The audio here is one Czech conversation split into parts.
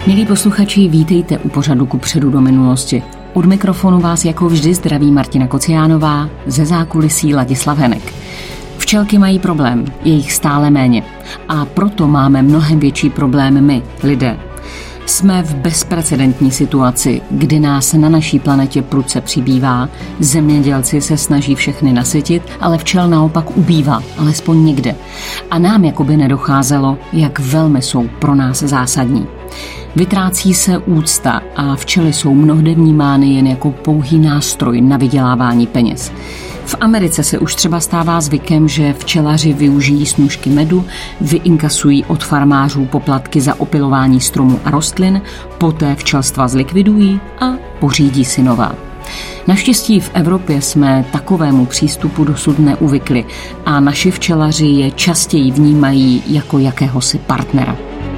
Milí posluchači, vítejte u pořadu Kupředu do minulosti. Od mikrofonu vás jako vždy zdraví Martina Kociánová, ze zákulisí Ladislav Henek. Včelky mají problém, je jich stále méně. A proto máme mnohem větší problém my, lidé. Jsme v bezprecedentní situaci, kdy nás na naší planetě prudce přibývá, zemědělci se snaží všechny nasytit, ale včel naopak ubývá, alespoň někde. A nám jakoby nedocházelo, jak velmi jsou pro nás zásadní. Vytrácí se úcta a včely jsou mnohde vnímány jen jako pouhý nástroj na vydělávání peněz. V Americe se už třeba stává zvykem, že včelaři využijí snůšky medu, vyinkasují od farmářů poplatky za opylování stromů a rostlin, poté včelstva zlikvidují a pořídí si nová. Naštěstí v Evropě jsme takovému přístupu dosud neuvykli a naši včelaři je častěji vnímají jako jakéhosi partnera.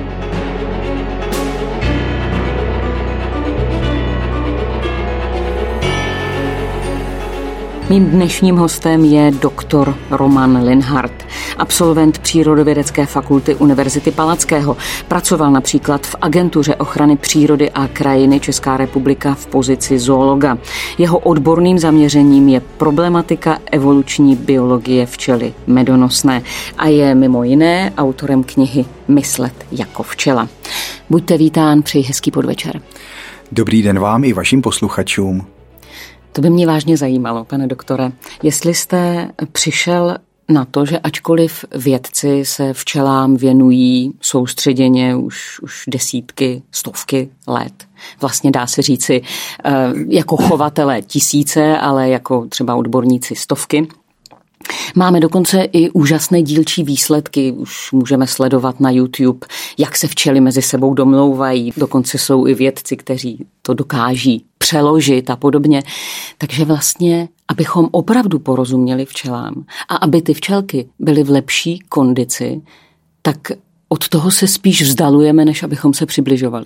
Mým dnešním hostem je doktor Roman Linhart, absolvent Přírodovědecké fakulty Univerzity Palackého. Pracoval například v Agentuře ochrany přírody a krajiny Česká republika v pozici zoologa. Jeho odborným zaměřením je problematika evoluční biologie včely medonosné a je mimo jiné autorem knihy Myslet jako včela. Buďte vítán, přeji hezký podvečer. Dobrý den vám i vašim posluchačům. To by mě vážně zajímalo, pane doktore, jestli jste přišel na to, že ačkoliv vědci se včelám věnují soustředěně už desítky, stovky let, vlastně dá se říci jako chovatelé tisíce, ale jako třeba odborníci stovky. Máme dokonce i úžasné dílčí výsledky, už můžeme sledovat na YouTube, jak se včely mezi sebou domlouvají, dokonce jsou i vědci, kteří to dokáží přeložit a podobně. Takže vlastně, abychom opravdu porozuměli včelám a aby ty včelky byly v lepší kondici, tak od toho se spíš vzdalujeme, než abychom se přibližovali.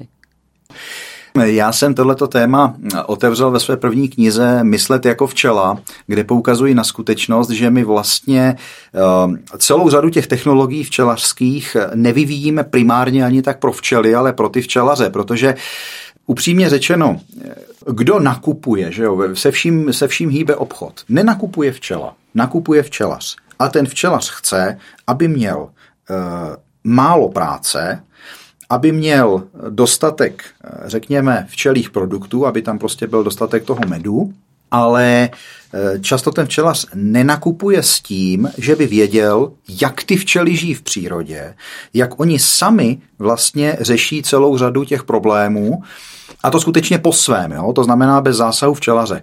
Já jsem tohleto téma otevřel ve své první knize Myslet jako včela, kde poukazuji na skutečnost, že my vlastně celou řadu těch technologií včelařských nevyvíjíme primárně ani tak pro včely, ale pro ty včelaře, protože upřímně řečeno, kdo nakupuje, že jo, se vším hýbe obchod. Nenakupuje včela, nakupuje včelař. A ten včelař chce, aby měl málo práce, aby měl dostatek, řekněme, včelích produktů, aby tam prostě byl dostatek toho medu, ale často ten včelař nenakupuje s tím, že by věděl, jak ty včely žijí v přírodě, jak oni sami vlastně řeší celou řadu těch problémů, a to skutečně po svém, jo? To znamená bez zásahu včelaře.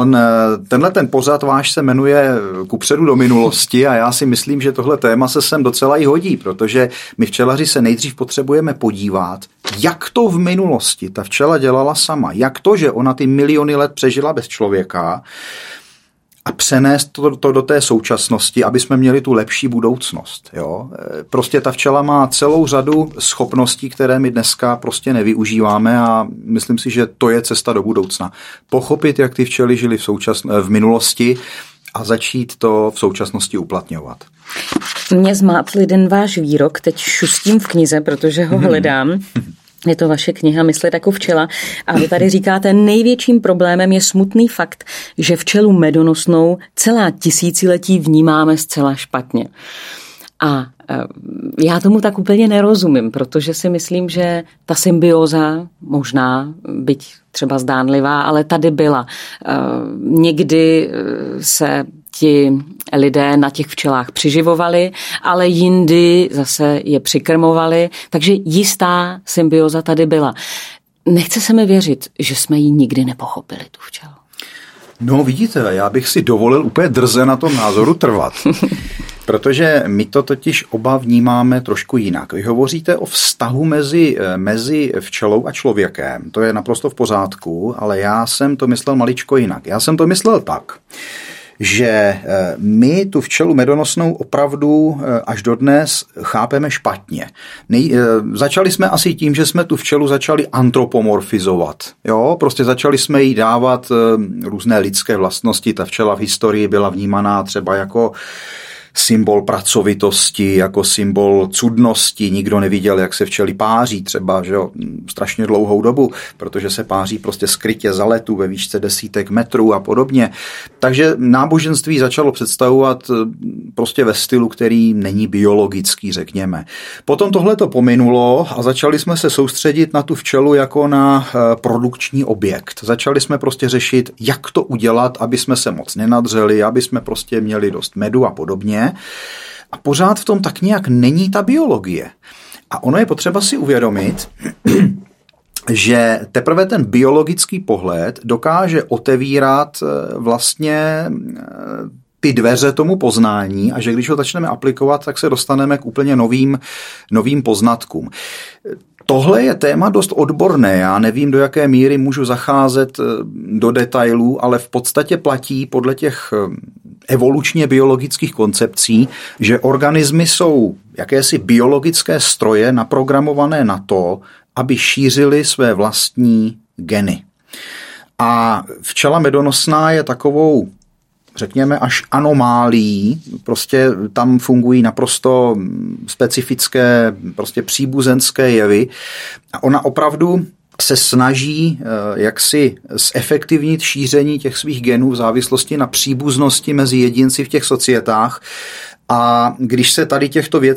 Ten pořad váš se jmenuje Kupředu do minulosti a já si myslím, že tohle téma se sem docela i hodí, protože my včelaři se nejdřív potřebujeme podívat, jak to v minulosti ta včela dělala sama, jak to, že ona ty miliony let přežila bez člověka, a přenést to do té současnosti, aby jsme měli tu lepší budoucnost. Jo? Prostě ta včela má celou řadu schopností, které my dneska prostě nevyužíváme a myslím si, že to je cesta do budoucna. Pochopit, jak ty včely žily v minulosti a začít to v současnosti uplatňovat. Mě zmátl jeden váš výrok, teď šustím v knize, protože ho hledám. Je to vaše kniha Myslet jako včela a vy tady říkáte, největším problémem je smutný fakt, že včelu medonosnou celá tisíciletí vnímáme zcela špatně. A já tomu tak úplně nerozumím, protože si myslím, že ta symbioza možná, byť třeba zdánlivá, ale tady byla. Někdy se ti lidé na těch včelách přiživovali, ale jindy zase je přikrmovali, takže jistá symbioza tady byla. Nechce se mi věřit, že jsme ji nikdy nepochopili, tu včelu. No vidíte, já bych si dovolil úplně drze na tom názoru trvat. Protože my to totiž oba vnímáme trošku jinak. Vy hovoříte o vztahu mezi včelou a člověkem. To je naprosto v pořádku, ale já jsem to myslel maličko jinak. Já jsem to myslel tak, že my tu včelu medonosnou opravdu až dodnes chápeme špatně. Začali jsme asi tím, že jsme tu včelu začali antropomorfizovat. Jo? Prostě začali jsme jí dávat různé lidské vlastnosti. Ta včela v historii byla vnímaná třeba jako symbol pracovitosti, jako symbol cudnosti. Nikdo neviděl, jak se včely páří třeba, že jo, strašně dlouhou dobu, protože se páří prostě skrytě za letu ve výšce desítek metrů a podobně. Takže náboženství začalo představovat prostě ve stylu, který není biologický, řekněme. Potom tohle to pominulo a začali jsme se soustředit na tu včelu jako na produkční objekt. Začali jsme prostě řešit, jak to udělat, aby jsme se moc nenadřeli, aby jsme prostě měli dost medu a podobně. A pořád v tom tak nějak není ta biologie. A ono je potřeba si uvědomit, že teprve ten biologický pohled dokáže otevírat vlastně ty dveře tomu poznání a že když ho začneme aplikovat, tak se dostaneme k úplně novým poznatkům. Tohle je téma dost odborné, já nevím, do jaké míry můžu zacházet do detailů, ale v podstatě platí podle těch evolučně biologických koncepcí, že organismy jsou jakési biologické stroje naprogramované na to, aby šířily své vlastní geny. A včela medonosná je takovou, řekněme, až anomálií, prostě tam fungují naprosto specifické, prostě příbuzenské jevy a ona opravdu se snaží jaksi zefektivnit šíření těch svých genů v závislosti na příbuznosti mezi jedinci v těch societách. A když tady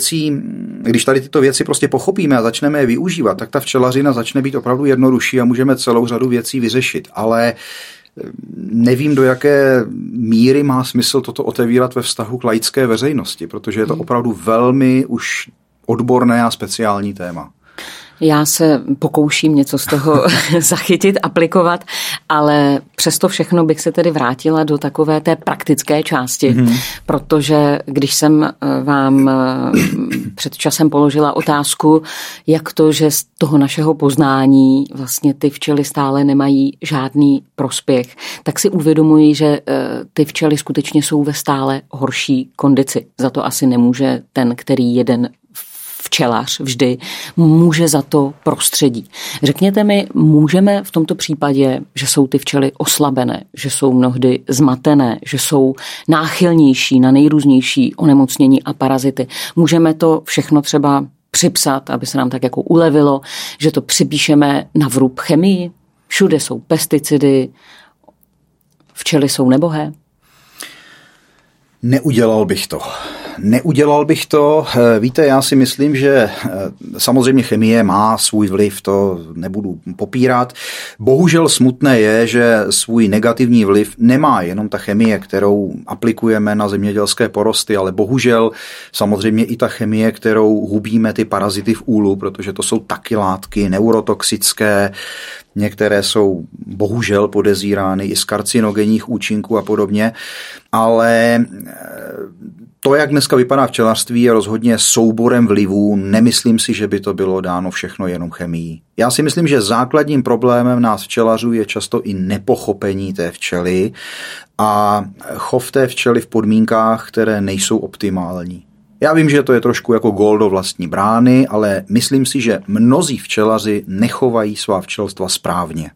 tyto věci prostě pochopíme a začneme je využívat, tak ta včelařina začne být opravdu jednodušší a můžeme celou řadu věcí vyřešit. Ale nevím, do jaké míry má smysl toto otevírat ve vztahu k laické veřejnosti, protože je to opravdu velmi už odborné a speciální téma. Já se pokouším něco z toho zachytit, aplikovat, ale přesto všechno bych se tedy vrátila do takové té praktické části, protože když jsem vám před časem položila otázku, jak to, že z toho našeho poznání vlastně ty včely stále nemají žádný prospěch, tak si uvědomuji, že ty včely skutečně jsou ve stále horší kondici. Za to asi nemůže ten, který jeden včelař vždy může za to prostředí. Řekněte mi, můžeme v tomto případě, že jsou ty včely oslabené, že jsou mnohdy zmatené, že jsou náchylnější na nejrůznější onemocnění a parazity. Můžeme to všechno třeba připsat, aby se nám tak jako ulevilo, že to připíšeme na vrub chemii? Všude jsou pesticidy, včely jsou nebohé? Neudělal bych to. Víte, já si myslím, že samozřejmě chemie má svůj vliv, to nebudu popírat. Bohužel smutné je, že svůj negativní vliv nemá jenom ta chemie, kterou aplikujeme na zemědělské porosty, ale bohužel samozřejmě i ta chemie, kterou hubíme ty parazity v úlu, protože to jsou taky látky neurotoxické, některé jsou bohužel podezírány i z karcinogenních účinků a podobně, ale to, jak dneska vypadá včelařství, je rozhodně souborem vlivů. Nemyslím si, že by to bylo dáno všechno jenom chemií. Já si myslím, že základním problémem nás včelařů je často i nepochopení té včely a chov té včely v podmínkách, které nejsou optimální. Já vím, že to je trošku jako gól do vlastní brány, ale myslím si, že mnozí včelaři nechovají svá včelstva správně.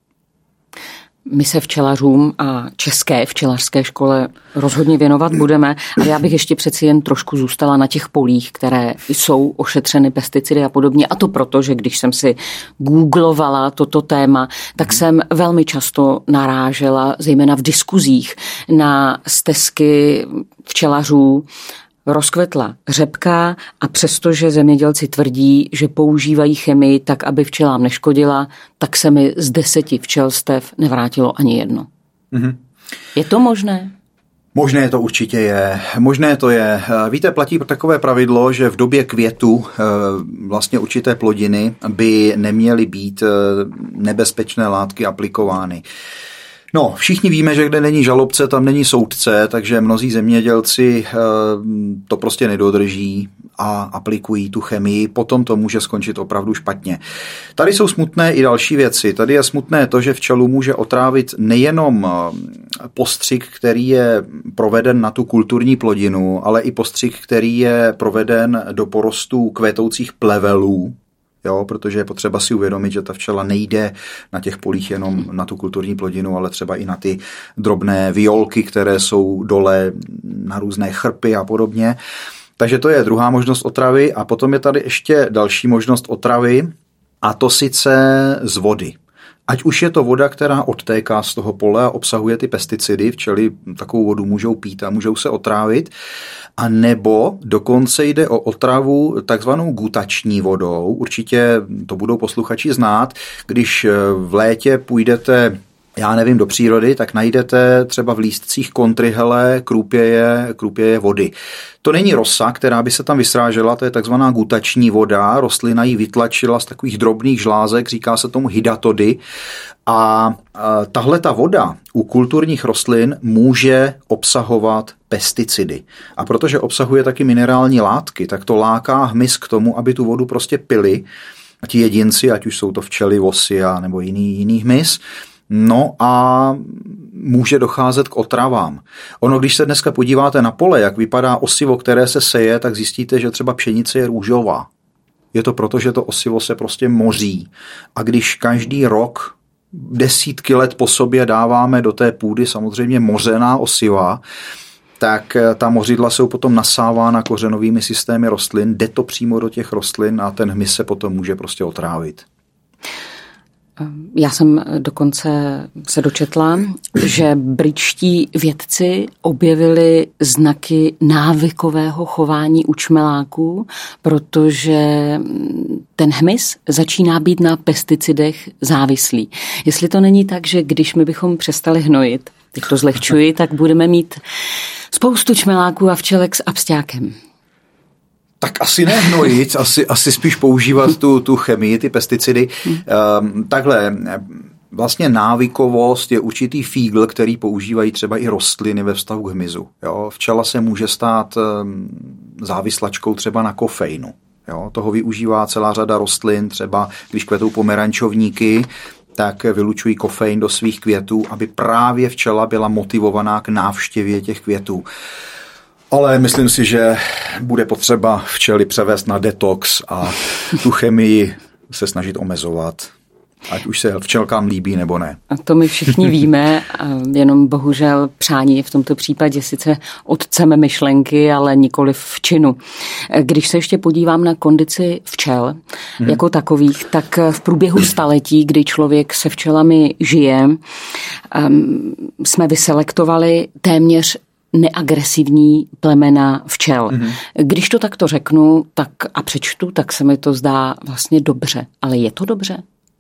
My se včelařům a české včelařské škole rozhodně věnovat budeme, ale já bych ještě přeci jen trošku zůstala na těch polích, které jsou ošetřeny pesticidy a podobně. A to proto, že když jsem si googlovala toto téma, tak jsem velmi často narážela, zejména v diskuzích, na stesky včelařů. Rozkvetla řepka a přestože zemědělci tvrdí, že používají chemii tak, aby včelám neškodila, tak se mi z 10 včelstev nevrátilo ani jedno. Je to možné? Možné to určitě je. Možné to je. Víte, platí takové pravidlo, že v době květu vlastně určité plodiny by neměly být nebezpečné látky aplikovány. No, všichni víme, že kde není žalobce, tam není soudce, takže mnozí zemědělci to prostě nedodrží a aplikují tu chemii, potom to může skončit opravdu špatně. Tady jsou smutné i další věci. Tady je smutné to, že včelu může otrávit nejenom postřik, který je proveden na tu kulturní plodinu, ale i postřik, který je proveden do porostů kvétoucích plevelů. jo, protože je potřeba si uvědomit, že ta včela nejde na těch polích jenom na tu kulturní plodinu, ale třeba i na ty drobné violky, které jsou dole, na různé chrpy a podobně. Takže to je druhá možnost otravy a potom je tady ještě další možnost otravy a to sice z vody. Ať už je to voda, která odtéká z toho pole a obsahuje ty pesticidy, včely takovou vodu můžou pít a můžou se otrávit, a nebo dokonce jde o otravu takzvanou gutační vodou. Určitě to budou posluchači znát, když v létě půjdete, já nevím, do přírody, tak najdete třeba v lístcích kontryhele, krůpěje vody. To není rosa, která by se tam vysrážela, to je takzvaná gutační voda, rostlina ji vytlačila z takových drobných žlázek, říká se tomu hydatody. A tahle ta voda u kulturních rostlin může obsahovat pesticidy. A protože obsahuje taky minerální látky, tak to láká hmyz k tomu, aby tu vodu prostě pili ti jedinci, ať už jsou to včely, vosy a nebo jiný hmyz. No a může docházet k otravám. Ono, když se dneska podíváte na pole, jak vypadá osivo, které se seje, tak zjistíte, že třeba pšenice je růžová. Je to proto, že to osivo se prostě moří. A když každý rok desítky let po sobě dáváme do té půdy samozřejmě mořená osiva, tak ta mořidla jsou potom nasávána kořenovými systémy rostlin, jde to přímo do těch rostlin a ten hmyz se potom může prostě otrávit. Já jsem dokonce se dočetla, že britští vědci objevili znaky návykového chování u čmeláků, protože ten hmyz začíná být na pesticidech závislý. Jestli to není tak, že když my bychom přestali hnojit, teď to zlehčuji, tak budeme mít spoustu čmeláků a včelek s absťákem. Tak asi nehnojit, asi spíš používat tu chemii, ty pesticidy. Takhle, vlastně návykovost je určitý fígl, který používají třeba i rostliny ve vztahu k hmyzu. Jo? Včela se může stát závislačkou třeba na kofeinu. Jo? Toho využívá celá řada rostlin, třeba když kvetou pomerančovníky, tak vylučují kofein do svých květů, aby právě včela byla motivovaná k návštěvě těch květů. Ale myslím si, že bude potřeba včely převést na detox a tu chemii se snažit omezovat, ať už se včelkám líbí nebo ne. A to my všichni víme, jenom bohužel přání je v tomto případě sice otcem myšlenky, ale nikoli v činu. Když se ještě podívám na kondici včel jako takových, tak v průběhu staletí, kdy člověk se včelami žije, jsme vyselektovali téměř neagresivní plemena včel. Když to takto řeknu tak a přečtu, tak se mi to zdá vlastně dobře. Ale je to dobře?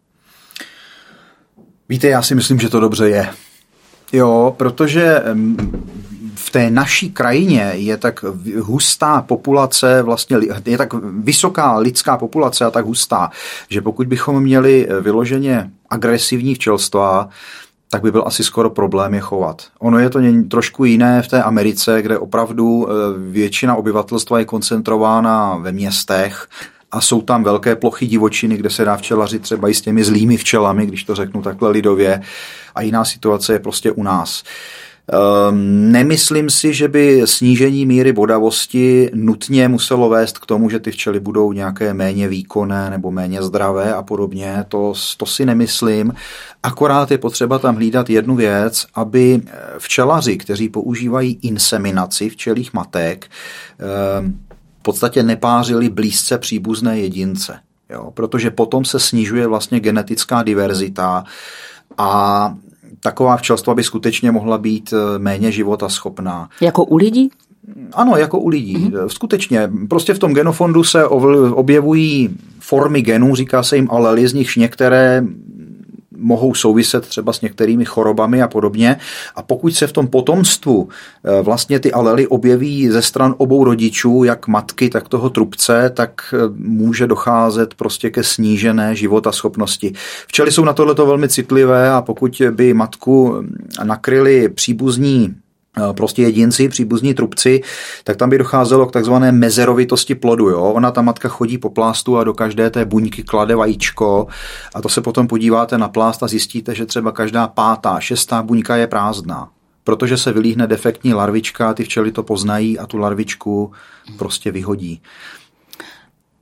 Víte, já si myslím, že to dobře je. Jo, protože v té naší krajině je tak hustá populace, vlastně je tak vysoká lidská populace a tak hustá, že pokud bychom měli vyloženě agresivní včelstva, tak by byl asi skoro problém je chovat. Ono je to trošku jiné v té Americe, kde opravdu většina obyvatelstva je koncentrována ve městech a jsou tam velké plochy divočiny, kde se dá včelařit třeba i s těmi zlými včelami, když to řeknu takhle lidově. A jiná situace je prostě u nás. Nemyslím si, že by snížení míry bodavosti nutně muselo vést k tomu, že ty včely budou nějaké méně výkonné nebo méně zdravé a podobně. To si nemyslím. Akorát je potřeba tam hlídat jednu věc, aby včelaři, kteří používají inseminaci včelích matek, v podstatě nepářili blízce příbuzné jedince. Jo? Protože potom se snižuje vlastně genetická diverzita a taková včelstva by skutečně mohla být méně životaschopná. Jako u lidí? Ano, jako u lidí. Skutečně. Prostě v tom genofondu se objevují formy genů, říká se jim alely, z nichž některé mohou souviset třeba s některými chorobami a podobně. A pokud se v tom potomstvu vlastně ty alely objeví ze stran obou rodičů, jak matky, tak toho trubce, tak může docházet prostě ke snížené životaschopnosti. Včely jsou na tohleto velmi citlivé a pokud by matku nakryli příbuzní prostě jedinci, příbuzní trubci, tak tam by docházelo k takzvané mezerovitosti plodu. Jo? Ona, ta matka, chodí po plástu a do každé té buňky klade vajíčko a to se potom podíváte na plást a zjistíte, že třeba každá 5., 6. buňka je prázdná. Protože se vylíhne defektní larvička, ty včely to poznají a tu larvičku prostě vyhodí.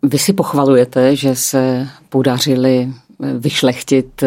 Vy si pochvalujete, že se podařili vyšlechtit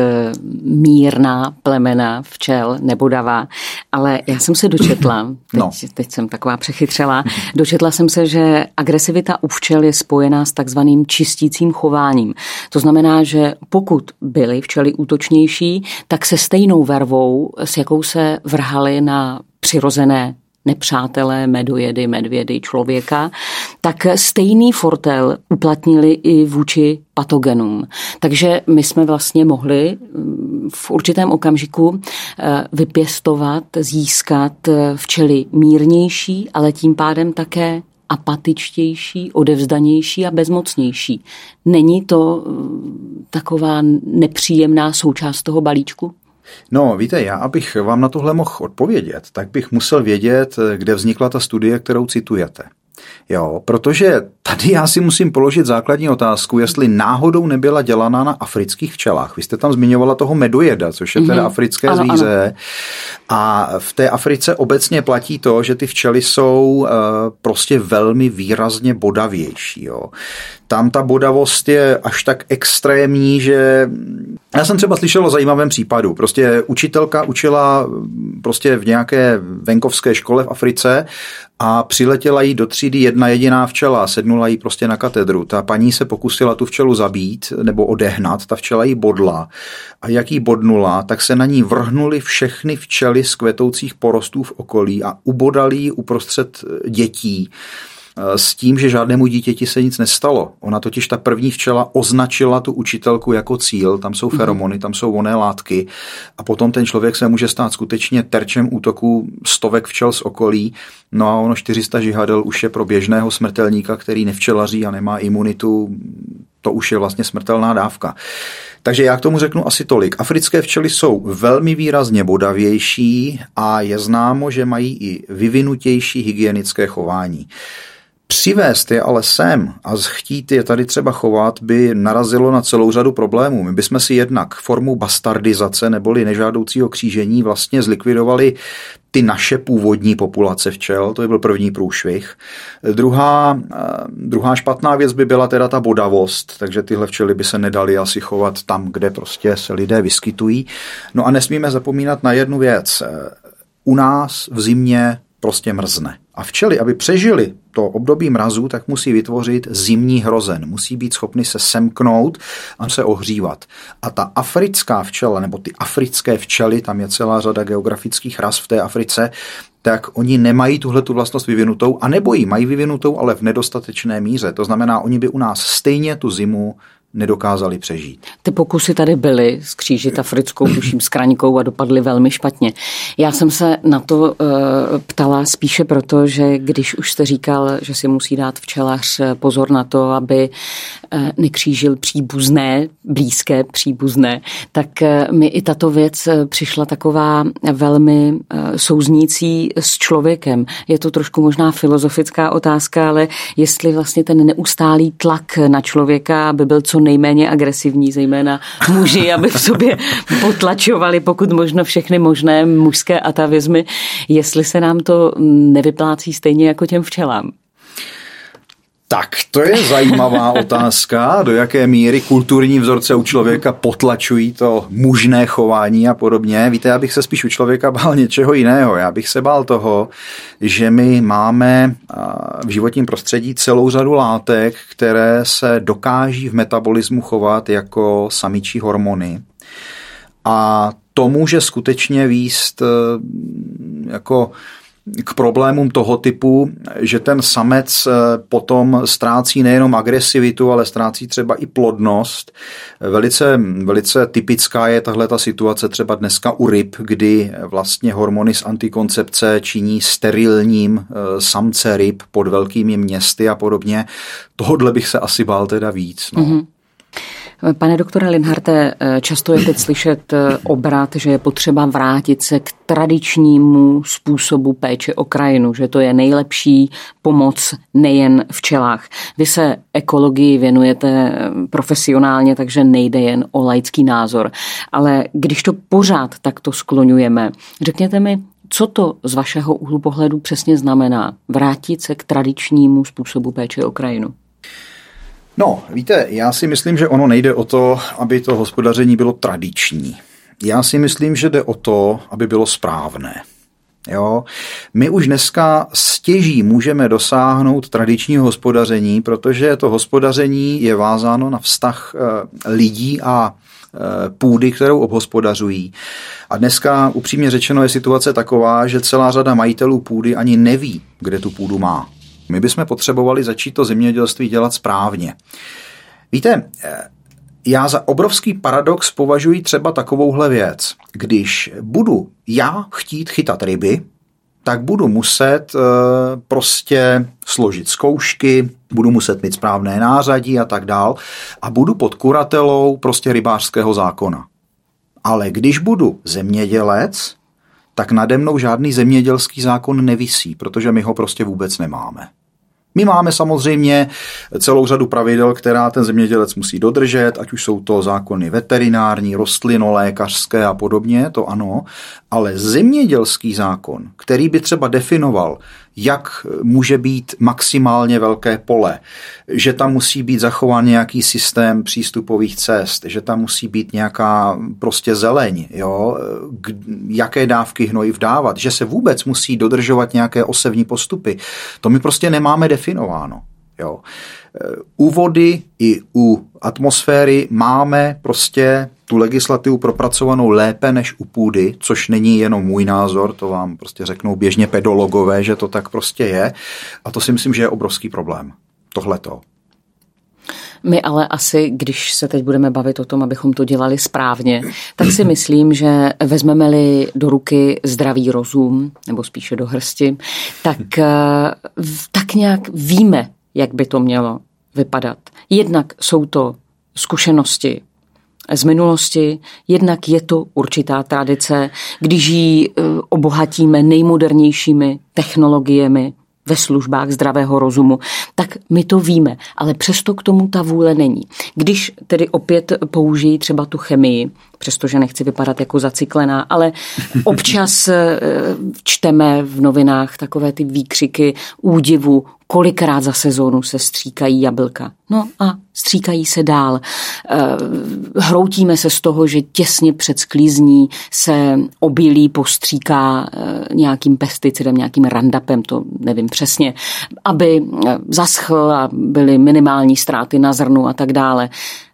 mírná plemena včel nebodavá, ale já jsem se dočetla, teď jsem taková přechytřelá, dočetla jsem se, že agresivita u včel je spojená s takzvaným čistícím chováním. To znamená, že pokud byly včely útočnější, tak se stejnou vervou, s jakou se vrhali na přirozené nepřátelé, medojedy, medvědy, člověka, tak stejný fortel uplatnili i vůči patogenům. Takže my jsme vlastně mohli v určitém okamžiku vypěstovat, získat včely mírnější, ale tím pádem také apatičtější, odevzdanější a bezmocnější. Není to taková nepříjemná součást toho balíčku? No, víte, já abych vám na tohle mohl odpovědět, tak bych musel vědět, kde vznikla ta studie, kterou citujete. Jo, protože tady já si musím položit základní otázku, jestli náhodou nebyla dělaná na afrických včelách. Vy jste tam zmiňovala toho medojeda, což je teda africké zvíře. Ano. A v té Africe obecně platí to, že ty včely jsou prostě velmi výrazně bodavější. Jo. Tam ta bodavost je až tak extrémní, že já jsem třeba slyšel o zajímavém případu. Prostě učitelka učila prostě v nějaké venkovské škole v Africe a přiletěla jí do třídy jedna jediná včela, sednula jí prostě na katedru. Ta paní se pokusila tu včelu zabít nebo odehnat, ta včela jí bodla a jak jí bodnula, tak se na ní vrhnuly všechny včely z kvetoucích porostů v okolí a ubodali ji uprostřed dětí. S tím, že žádnému dítěti se nic nestalo. Ona totiž ta první včela označila tu učitelku jako cíl, tam jsou feromony, tam jsou vonné látky a potom ten člověk se může stát skutečně terčem útoku stovek včel z okolí. No a ono 400 žihadel už je pro běžného smrtelníka, který nevčelaří a nemá imunitu, to už je vlastně smrtelná dávka. Takže já k tomu řeknu asi tolik. Africké včely jsou velmi výrazně bodavější a je známo, že mají i vyvinutější hygienické chování. Přivést je ale sem a chtít je tady třeba chovat by narazilo na celou řadu problémů. My bychom si jednak formou bastardizace neboli nežádoucího křížení vlastně zlikvidovali ty naše původní populace včel, to by byl první průšvih. Druhá špatná věc by byla teda ta bodavost, takže tyhle včely by se nedaly asi chovat tam, kde prostě se lidé vyskytují. No a nesmíme zapomínat na jednu věc. U nás v zimě prostě mrzne. A včely, aby přežili to období mrazu, tak musí vytvořit zimní hrozen. Musí být schopny se semknout a se ohřívat. A ta africká včela, nebo ty africké včely, tam je celá řada geografických ras v té Africe, tak oni nemají tuhletu vlastnost vyvinutou, anebo ji mají vyvinutou, ale v nedostatečné míře. To znamená, oni by u nás stejně tu zimu nedokázali přežít. Ty pokusy tady byly skřížit africkou tuším s kraňkou a dopadly velmi špatně. Já jsem se na to ptala spíše proto, že když už jste říkal, že si musí dát včelař pozor na to, aby nekřížil příbuzné, blízké příbuzné, tak mi i tato věc přišla taková velmi souznící s člověkem. Je to trošku možná filozofická otázka, ale jestli vlastně ten neustálý tlak na člověka, aby byl co nejméně agresivní, zejména muži, aby v sobě potlačovali pokud možno všechny možné mužské atavizmy, jestli se nám to nevyplácí stejně jako těm včelám. Tak, to je zajímavá otázka, do jaké míry kulturní vzorce u člověka potlačují to mužné chování a podobně. Víte, já bych se spíš u člověka bál něčeho jiného. Já bych se bál toho, že my máme v životním prostředí celou řadu látek, které se dokáží v metabolismu chovat jako samičí hormony. A to může skutečně vést jako k problémům toho typu, že ten samec potom ztrácí nejenom agresivitu, ale ztrácí třeba i plodnost. Velice typická je tahleta situace třeba dneska u ryb, kdy vlastně hormony z antikoncepce činí sterilním samce ryb pod velkými městy a podobně. Tohodle bych se asi bál teda víc. No. Mm-hmm. Pane doktore Linharte, často je teď slyšet obrat, že je potřeba vrátit se k tradičnímu způsobu péče o krajinu, že to je nejlepší pomoc nejen včelách. Vy se ekologii věnujete profesionálně, takže nejde jen o laický názor. Ale když to pořád takto skloňujeme, řekněte mi, co to z vašeho úhlu pohledu přesně znamená vrátit se k tradičnímu způsobu péče o krajinu? No, víte, já si myslím, že ono nejde o to, aby to hospodaření bylo tradiční. Já si myslím, že jde o to, aby bylo správné. Jo? My už dneska stěží můžeme dosáhnout tradičního hospodaření, protože to hospodaření je vázáno na vztah lidí a půdy, kterou obhospodařují. A dneska, upřímně řečeno, je situace taková, že celá řada majitelů půdy ani neví, kde tu půdu má. My bychom potřebovali začít to zemědělství dělat správně. Víte, já za obrovský paradox považuji třeba takovouhle věc. Když budu já chtít chytat ryby, tak budu muset prostě složit zkoušky, budu muset mít správné nářadí a tak dál a budu pod kuratelou prostě rybářského zákona. Ale když budu zemědělec, tak nade mnou žádný zemědělský zákon nevisí, protože my ho prostě vůbec nemáme. My máme samozřejmě celou řadu pravidel, která ten zemědělec musí dodržet, ať už jsou to zákony veterinární, rostlinolékařské a podobně, to ano, ale zemědělský zákon, který by třeba definoval, jak může být maximálně velké pole, že tam musí být zachován nějaký systém přístupových cest, že tam musí být nějaká prostě zeleň, jo, jaké dávky hnojiv dávat, že se vůbec musí dodržovat nějaké osevní postupy. To my prostě nemáme definováno. Jo. U vody i u atmosféry máme prostě tu legislativu propracovanou lépe než u půdy, což není jenom můj názor, to vám prostě řeknou běžně pedologové, že to tak prostě je. A to si myslím, že je obrovský problém. Tohleto. My ale asi, když se teď budeme bavit o tom, abychom to dělali správně, tak si myslím, že vezmeme-li do ruky zdravý rozum, nebo spíše do hrsti, tak nějak víme, jak by to mělo vypadat. Jednak jsou to zkušenosti z minulosti, jednak je to určitá tradice, když ji obohatíme nejmodernějšími technologiemi ve službách zdravého rozumu, tak my to víme, ale přesto k tomu ta vůle není. Když tedy opět použijí třeba tu chemii, přestože nechci vypadat jako zacyklená, ale občas čteme v novinách takové ty výkřiky údivu, kolikrát za sezónu se stříkají jablka. No a stříkají se dál. Hroutíme se z toho, že těsně před sklízní se obilí postříká nějakým pesticidem, nějakým Roundupem, to nevím přesně, aby zaschl a byly minimální ztráty na zrnu a tak dále.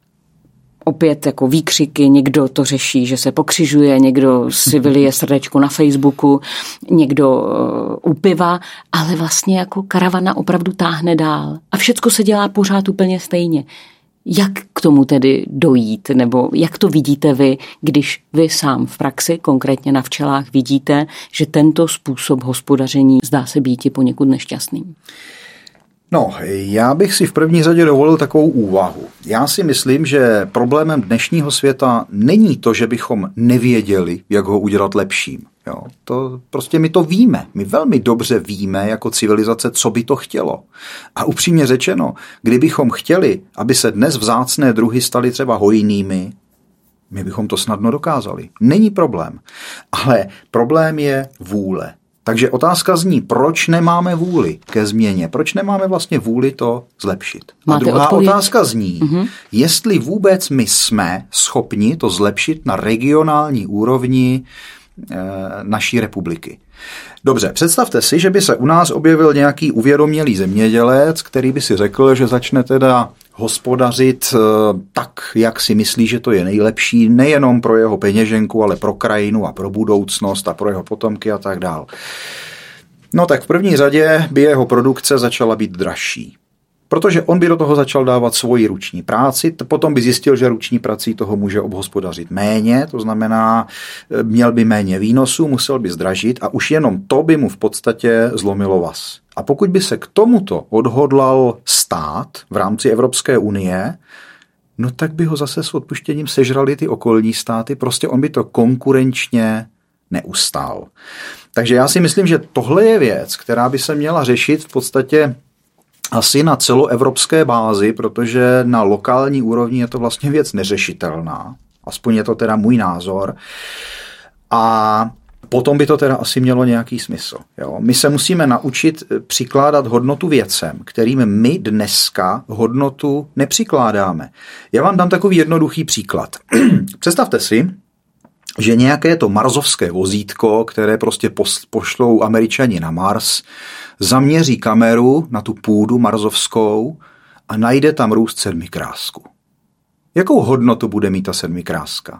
Opět jako výkřiky, někdo to řeší, že se pokřižuje, někdo si vylije srdečko na Facebooku, někdo u piva, ale vlastně jako karavana opravdu táhne dál. A všecko se dělá pořád úplně stejně. Jak k tomu tedy dojít, nebo jak to vidíte vy, když vy sám v praxi, konkrétně na včelách, vidíte, že tento způsob hospodaření zdá se býti poněkud nešťastným? No, já bych si v první řadě dovolil takovou úvahu. Já si myslím, že problémem dnešního světa není to, že bychom nevěděli, jak ho udělat lepším. Jo, to prostě my to víme. My velmi dobře víme jako civilizace, co by to chtělo. A upřímně řečeno, kdybychom chtěli, aby se dnes vzácné druhy staly třeba hojnými, my bychom to snadno dokázali. Není problém. Ale problém je vůle. Takže otázka zní, proč nemáme vůli ke změně? Proč nemáme vlastně vůli to zlepšit? A druhá otázka zní, jestli vůbec my jsme schopni to zlepšit na regionální úrovni naší republiky. Dobře, představte si, že by se u nás objevil nějaký uvědomělý zemědělec, který by si řekl, že začne teda hospodařit tak, jak si myslí, že to je nejlepší, nejenom pro jeho peněženku, ale pro krajinu a pro budoucnost a pro jeho potomky a tak dál. No tak v první řadě by jeho produkce začala být dražší. Protože on by do toho začal dávat svoji ruční práci, potom by zjistil, že ruční prací toho může obhospodařit méně, to znamená, měl by méně výnosů, musel by zdražit a už jenom to by mu v podstatě zlomilo vaz. A pokud by se k tomuto odhodlal stát v rámci Evropské unie, no tak by ho zase s odpuštěním sežrali ty okolní státy, prostě on by to konkurenčně neustál. Takže já si myslím, že tohle je věc, která by se měla řešit v podstatě asi na celoevropské bázi, protože na lokální úrovni je to vlastně věc neřešitelná. Aspoň je to teda můj názor. A potom by to teda asi mělo nějaký smysl. Jo? My se musíme naučit přikládat hodnotu věcem, kterým my dneska hodnotu nepřikládáme. Já vám dám takový jednoduchý příklad. Představte si, že nějaké to marsovské vozítko, které prostě pošlou Američani na Mars, zaměří kameru na tu půdu marsovskou a najde tam růst sedmikrásku. Jakou hodnotu bude mít ta sedmikráska?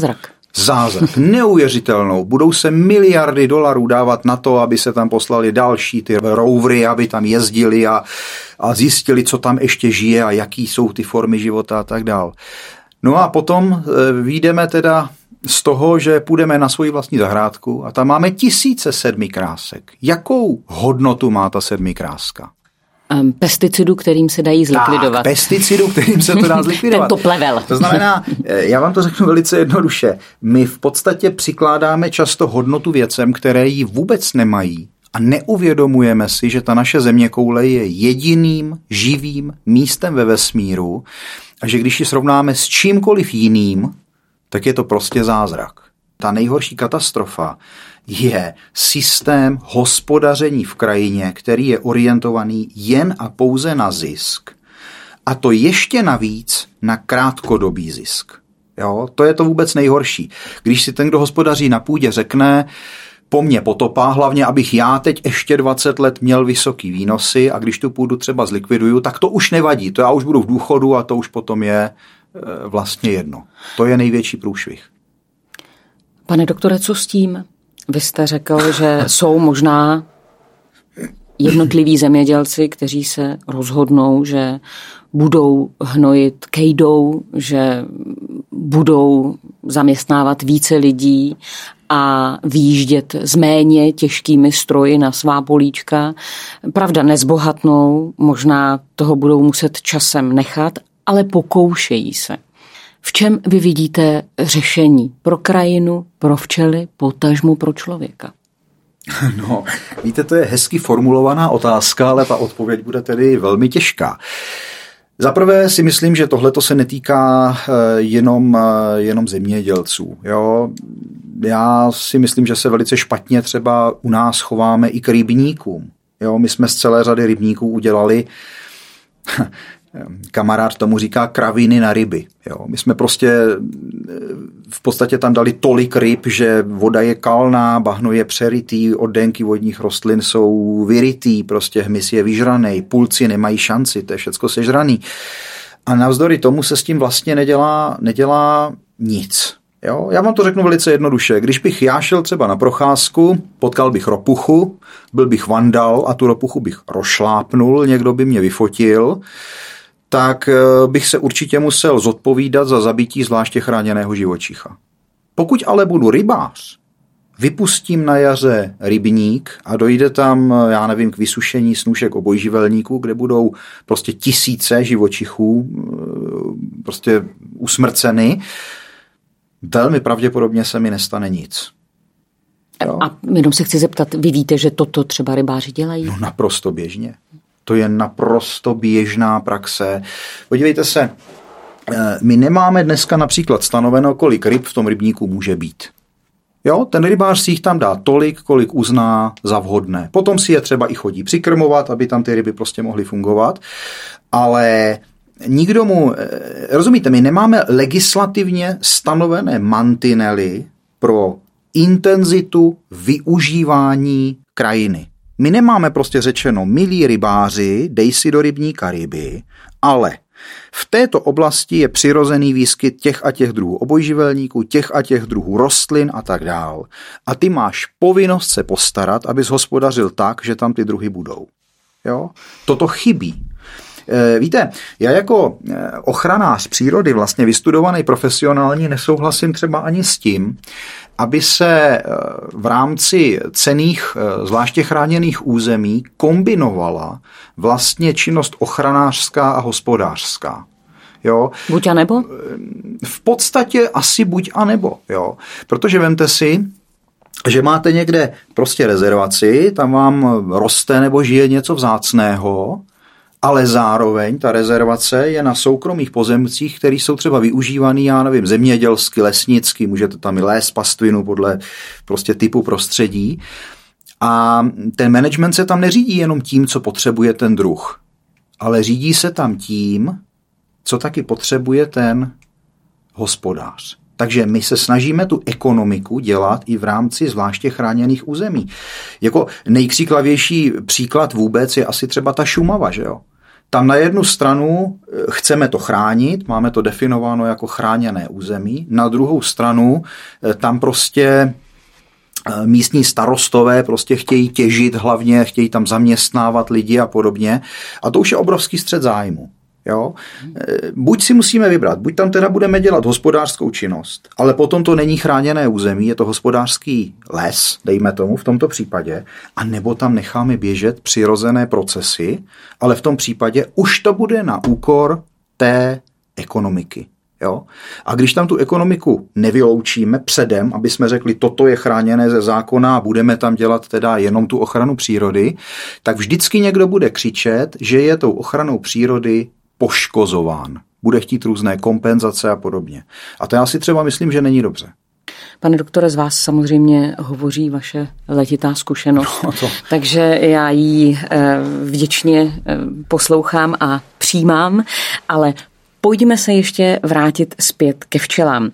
Zázrak, neuvěřitelnou. Budou se miliardy dolarů dávat na to, aby se tam poslali další ty rovery, aby tam jezdili a zjistili, co tam ještě žije a jaký jsou ty formy života a tak dál. No a potom vyjdeme teda z toho, že půjdeme na svoji vlastní zahrádku a tam máme tisíce sedmikrásek. Jakou hodnotu má ta sedmikráska? Pesticidu, kterým se dají zlikvidovat. Tak, pesticidu, kterým se to dá zlikvidovat. Tento plevel. To znamená, já vám to řeknu velice jednoduše, my v podstatě přikládáme často hodnotu věcem, které ji vůbec nemají a neuvědomujeme si, že ta naše zeměkoule je jediným živým místem ve vesmíru a že když ji srovnáme s čímkoliv jiným, tak je to prostě zázrak. Ta nejhorší katastrofa je systém hospodaření v krajině, který je orientovaný jen a pouze na zisk. A to ještě navíc na krátkodobý zisk. Jo? To je to vůbec nejhorší. Když si ten, kdo hospodaří na půdě, řekne, po mně potopa, hlavně abych já teď ještě 20 let měl vysoký výnosy a když tu půdu třeba zlikviduju, tak to už nevadí. To já už budu v důchodu a to už potom je vlastně jedno. To je největší průšvih. Pane doktore, co s tím? Vy jste řekl, že jsou možná jednotliví zemědělci, kteří se rozhodnou, že budou hnojit kejdou, že budou zaměstnávat více lidí a vyjíždět s méně těžkými stroji na svá políčka. Pravda, nezbohatnou, možná toho budou muset časem nechat, ale pokoušejí se. V čem vy vidíte řešení pro krajinu, pro včely, potažmu pro člověka? No, víte, to je hezky formulovaná otázka, ale ta odpověď bude tedy velmi těžká. Zaprvé si myslím, že tohleto se netýká jenom zemědělců. Jo? Já si myslím, že se velice špatně třeba u nás chováme i k rybníkům. Jo? My jsme z celé řady rybníků udělali kamarád tomu říká kraviny na ryby. Jo. My jsme prostě v podstatě tam dali tolik ryb, že voda je kalná, bahno je přerytý, oddenky vodních rostlin jsou vyrytý, prostě hmyz je vyžranej, pulci nemají šanci, to je všecko sežraný. A navzdory tomu se s tím vlastně nedělá nic. Jo? Já vám to řeknu velice jednoduše. Když bych já šel třeba na procházku, potkal bych ropuchu, byl bych vandal a tu ropuchu bych rozšlápnul, někdo by mě vyfotil, tak bych se určitě musel zodpovídat za zabití zvláště chráněného živočicha. Pokud ale budu rybář, vypustím na jaře rybník a dojde tam, já nevím, k vysušení snůšek obojživelníků, kde budou prostě tisíce živočichů prostě usmrceny, velmi pravděpodobně se mi nestane nic. Jo? A jenom se chci zeptat, vy víte, že toto třeba rybáři dělají? No naprosto běžně. To je naprosto běžná praxe. Podívejte se, my nemáme dneska například stanoveno, kolik ryb v tom rybníku může být. Jo, ten rybář si jich tam dá tolik, kolik uzná za vhodné. Potom si je třeba i chodí přikrmovat, aby tam ty ryby prostě mohly fungovat, ale nikdo mu, rozumíte, my nemáme legislativně stanovené mantinely pro intenzitu využívání krajiny. My nemáme prostě řečeno, milí rybáři, dej si do rybníka ryby, ale v této oblasti je přirozený výskyt těch a těch druhů obojživelníků, těch a těch druhů rostlin a tak dál. A ty máš povinnost se postarat, abys hospodařil tak, že tam ty druhy budou. Jo? Toto chybí. Víte, já jako ochranář přírody, vlastně vystudovaný profesionální, nesouhlasím třeba ani s tím, aby se v rámci cenných, zvláště chráněných území kombinovala vlastně činnost ochranářská a hospodářská. Jo? Buď a nebo? V podstatě asi buď a nebo. Jo? Protože vemte si, že máte někde prostě rezervaci, tam vám roste nebo žije něco vzácného ale zároveň ta rezervace je na soukromých pozemcích, které jsou třeba využívaný, já nevím, zemědělsky, lesnicky, můžete tam i lézt pastvinu podle prostě typu prostředí. A ten management se tam neřídí jenom tím, co potřebuje ten druh, ale řídí se tam tím, co taky potřebuje ten hospodář. Takže my se snažíme tu ekonomiku dělat i v rámci zvláště chráněných území. Jako nejkřiklavější příklad vůbec je asi třeba ta Šumava, že jo? Tam na jednu stranu chceme to chránit, máme to definováno jako chráněné území, na druhou stranu tam prostě místní starostové prostě chtějí těžit hlavně, chtějí tam zaměstnávat lidi a podobně. A to už je obrovský střet zájmu. Jo? Buď si musíme vybrat, buď tam teda budeme dělat hospodářskou činnost, ale potom to není chráněné území, je to hospodářský les, dejme tomu v tomto případě, a nebo tam necháme běžet přirozené procesy, ale v tom případě už to bude na úkor té ekonomiky. Jo? A když tam tu ekonomiku nevyloučíme předem, aby jsme řekli, toto je chráněné ze zákona a budeme tam dělat teda jenom tu ochranu přírody, tak vždycky někdo bude křičet, že je tou ochranou přírody poškozován. Bude chtít různé kompenzace a podobně. A to já si třeba myslím, že není dobře. Pane doktore, z vás samozřejmě hovoří vaše letitá zkušenost, takže já ji vděčně poslouchám a přijímám, ale pojďme se ještě vrátit zpět ke včelám.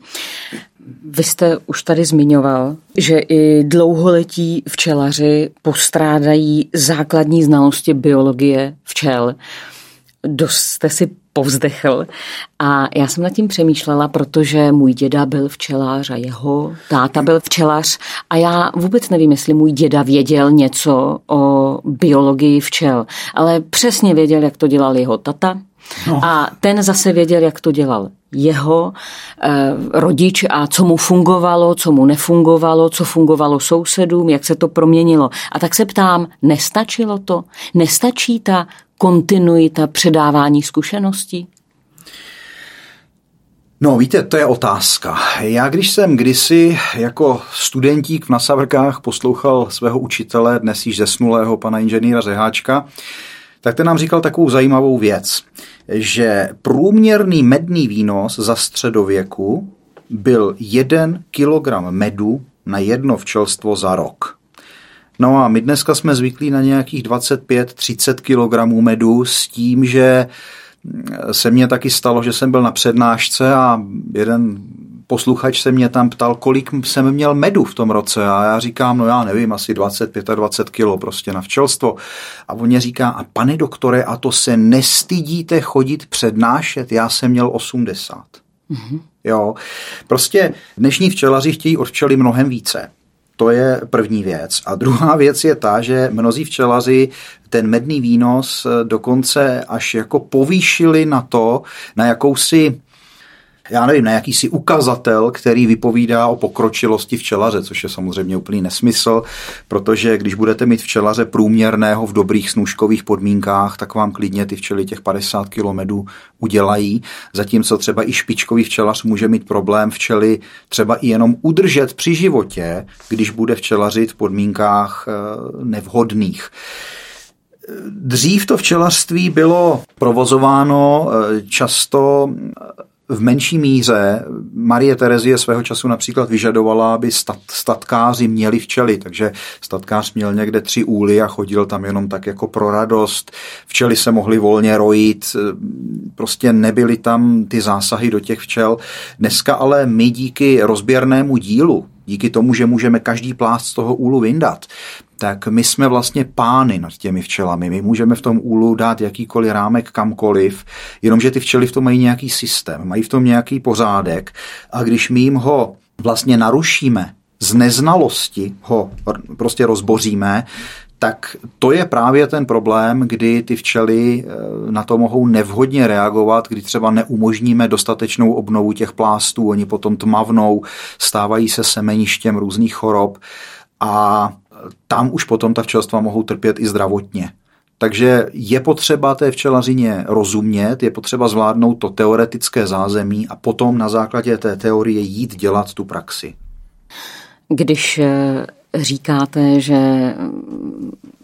Vy jste už tady zmiňoval, že i dlouholetí včelaři postrádají základní znalosti biologie včel. Dost jste si povzdechl a já jsem nad tím přemýšlela, protože můj děda byl včelař a jeho táta byl včelař a já vůbec nevím, jestli můj děda věděl něco o biologii včel, ale přesně věděl, jak to dělal jeho tata. No. A ten zase věděl, jak to dělal jeho rodič a co mu fungovalo, co mu nefungovalo, co fungovalo sousedům, jak se to proměnilo. A tak se ptám, nestačilo to? Nestačí ta kontinuita předávání zkušeností? No víte, to je otázka. Já když jsem kdysi jako studentík v Nasavrkách poslouchal svého učitele, dnes již zesnulého pana inženýra Řeháčka, tak ten nám říkal takovou zajímavou věc, že průměrný medný výnos za středověku byl 1 kilogram medu na jedno včelstvo za rok. No a my dneska jsme zvyklí na nějakých 25-30 kilogramů medu s tím, že se mně taky stalo, že jsem byl na přednášce a jeden posluchač se mě tam ptal, kolik jsem měl medu v tom roce a já říkám, no já nevím, asi 20-25 kilo prostě na včelstvo. A on mě říká, a pane doktore, a to se nestydíte chodit přednášet? Já jsem měl 80. Mm-hmm. Jo, prostě dnešní včelaři chtějí od včely mnohem více. To je první věc. A druhá věc je ta, že mnozí včelaři ten medný výnos dokonce až jako povýšili na to, na jakousi, já nevím, na jakýsi ukazatel, který vypovídá o pokročilosti včelaře, což je samozřejmě úplný nesmysl, protože když budete mít včelaře průměrného v dobrých snůškových podmínkách, tak vám klidně ty včely těch 50 kg medu udělají, zatímco třeba i špičkový včelař může mít problém včely třeba i jenom udržet při životě, když bude včelařit v podmínkách nevhodných. Dřív to včelařství bylo provozováno často v menší míře. Marie Terezie svého času například vyžadovala, aby statkáři měli včely, takže statkář měl někde 3 úly a chodil tam jenom tak jako pro radost. Včely se mohly volně rojit, prostě nebyly tam ty zásahy do těch včel. Dneska ale my díky rozběrnému dílu, díky tomu, že můžeme každý plást z toho úlu vyndat, tak my jsme vlastně pány nad těmi včelami. My můžeme v tom úlu dát jakýkoliv rámek kamkoliv, jenomže ty včely v tom mají nějaký systém, mají v tom nějaký pořádek a když my jim ho vlastně narušíme, z neznalosti ho prostě rozboříme, tak to je právě ten problém, kdy ty včely na to mohou nevhodně reagovat, kdy třeba neumožníme dostatečnou obnovu těch plástů, oni potom tmavnou, stávají se semeništěm různých chorob a tam už potom ta včelstva mohou trpět i zdravotně. Takže je potřeba té včelařině rozumět, je potřeba zvládnout to teoretické zázemí a potom na základě té teorie jít dělat tu praxi. Když říkáte, že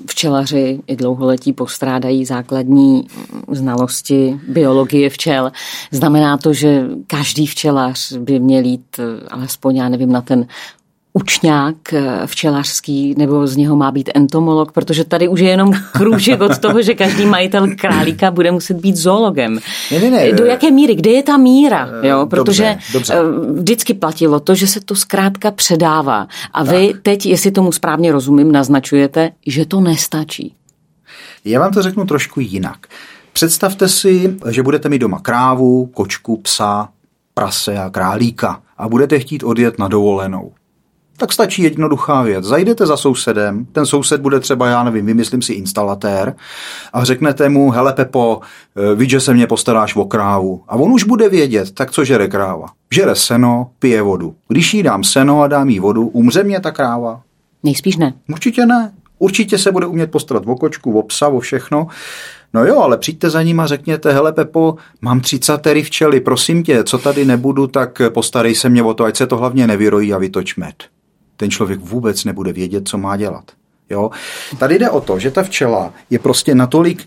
včelaři i dlouholetí postrádají základní znalosti biologie včel. Znamená to, že každý včelař by měl jít alespoň, já nevím, na ten učňák včelařský, nebo z něho má být entomolog, protože tady už je jenom krůček od toho, že každý majitel králíka bude muset být zoologem. Ne. Do jaké míry? Kde je ta míra? Jo? Protože dobře. Vždycky platilo to, že se to zkrátka předává. A vy teď, jestli tomu správně rozumím, naznačujete, že to nestačí. Já vám to řeknu trošku jinak. Představte si, že budete mít doma krávu, kočku, psa, prase a králíka a budete chtít odjet na dovolenou. Tak stačí jednoduchá věc. Zajdete za sousedem, ten soused bude třeba, já nevím, vymyslím si instalatér a řeknete mu, hele Pepo, víš, že se mě postaráš o krávu. A on už bude vědět, tak co žere kráva. Žere seno, pije vodu. Když jí dám seno a dám jí vodu, umře mě ta kráva? Nejspíš ne. Určitě ne. Určitě se bude umět postarat o kočku, o psa, o všechno. No jo, ale přijďte za ním a řekněte, hele Pepo, mám 30 včely, prosím tě, co tady nebudu, tak postarej se mě o to, ať se to hlavně nevyrojí a vytoč med. Ten člověk vůbec nebude vědět, co má dělat. Jo? Tady jde o to, že ta včela je prostě natolik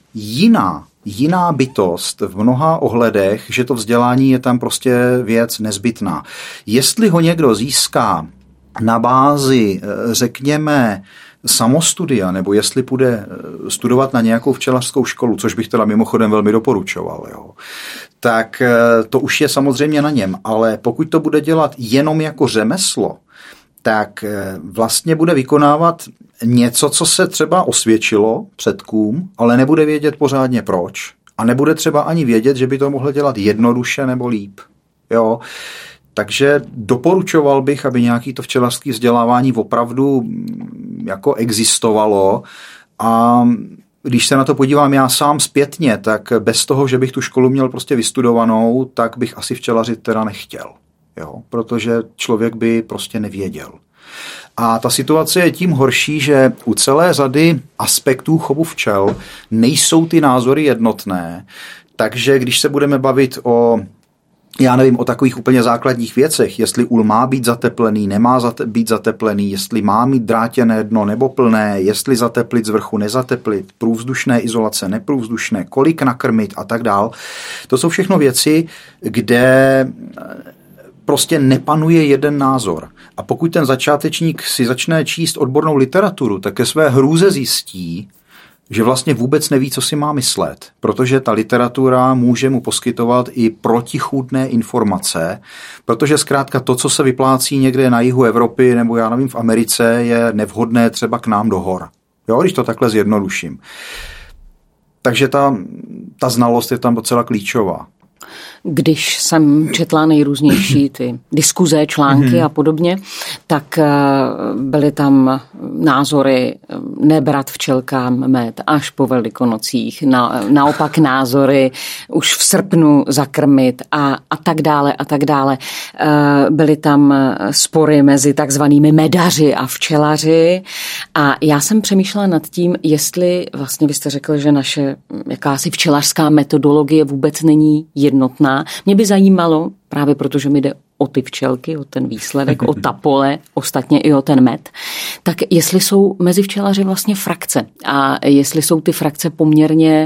jiná bytost v mnoha ohledech, že to vzdělání je tam prostě věc nezbytná. Jestli ho někdo získá na bázi, řekněme, samostudia, nebo jestli půjde studovat na nějakou včelařskou školu, což bych teda mimochodem velmi doporučoval, jo, tak to už je samozřejmě na něm. Ale pokud to bude dělat jenom jako řemeslo, tak vlastně bude vykonávat něco, co se třeba osvědčilo předkům, ale nebude vědět pořádně proč. A nebude třeba ani vědět, že by to mohl dělat jednoduše nebo líp. Jo? Takže doporučoval bych, aby nějaký to včelařské vzdělávání opravdu jako existovalo. A když se na to podívám já sám zpětně, tak bez toho, že bych tu školu měl prostě vystudovanou, tak bych asi včelařit teda nechtěl. Jo, protože člověk by prostě nevěděl. A ta situace je tím horší, že u celé řady aspektů chovu včel nejsou ty názory jednotné, takže když se budeme bavit o, já nevím, o takových úplně základních věcech, jestli úl má být zateplený, nemá být zateplený, jestli má mít drátěné dno nebo plné, jestli zateplit z vrchu, nezateplit, průvzdušné izolace, neprůvzdušné, kolik nakrmit a tak dál. To jsou všechno věci, kde prostě nepanuje jeden názor. A pokud ten začátečník si začne číst odbornou literaturu, tak ke své hrůze zjistí, že vlastně vůbec neví, co si má myslet, protože ta literatura může mu poskytovat i protichůdné informace, protože zkrátka to, co se vyplácí někde na jihu Evropy nebo já nevím v Americe, je nevhodné třeba k nám do hor. Jo, když to takhle zjednoduším. Takže ta znalost je tam docela klíčová. Když jsem četla nejrůznější ty diskuze, články a podobně, tak byly tam názory nebrat včelkám med až po Velikonocích, naopak názory už v srpnu zakrmit a tak dále a tak dále. Byly tam spory mezi takzvanými medaři a včelaři a já jsem přemýšlela nad tím, jestli vlastně vy jste řekl, že naše jakási včelařská metodologie vůbec není jednotná. Mě by zajímalo, právě protože mi jde o ty včelky, o ten výsledek, o ta pole, ostatně i o ten med, tak jestli jsou mezi včelaři vlastně frakce a jestli jsou ty frakce poměrně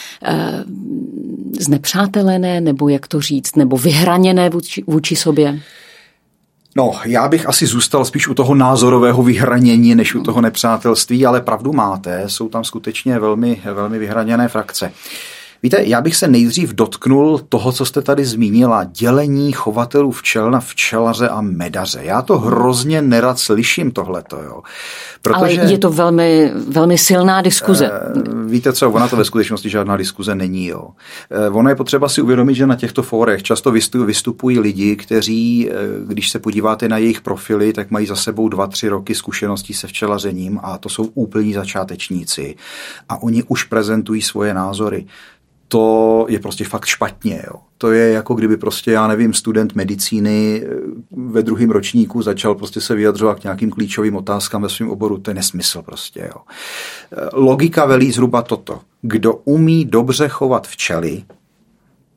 znepřátelené, nebo jak to říct, nebo vyhraněné vůči sobě? No, já bych asi zůstal spíš u toho názorového vyhranění, než u toho nepřátelství, ale pravdu máte, jsou tam skutečně velmi, velmi vyhraněné frakce. Víte, já bych se nejdřív dotknul toho, co jste tady zmínila, dělení chovatelů včel na včelaře a medaře. Já to hrozně nerad slyším tohleto, jo. Protože, ale je to velmi, velmi silná diskuze. Víte co, ona to ve skutečnosti žádná diskuze není, jo. Ono je potřeba si uvědomit, že na těchto fórech často vystupují lidi, kteří, když se podíváte na jejich profily, tak mají za sebou 2-3 roky zkušeností se včelařením a to jsou úplní začátečníci. A oni už prezentují svoje názory. To je prostě fakt špatně. Jo. To je jako kdyby prostě, já nevím, student medicíny ve 2. ročníku začal prostě se vyjadřovat k nějakým klíčovým otázkám ve svém oboru. To je nesmysl prostě. Jo. Logika velí zhruba toto. Kdo umí dobře chovat včely,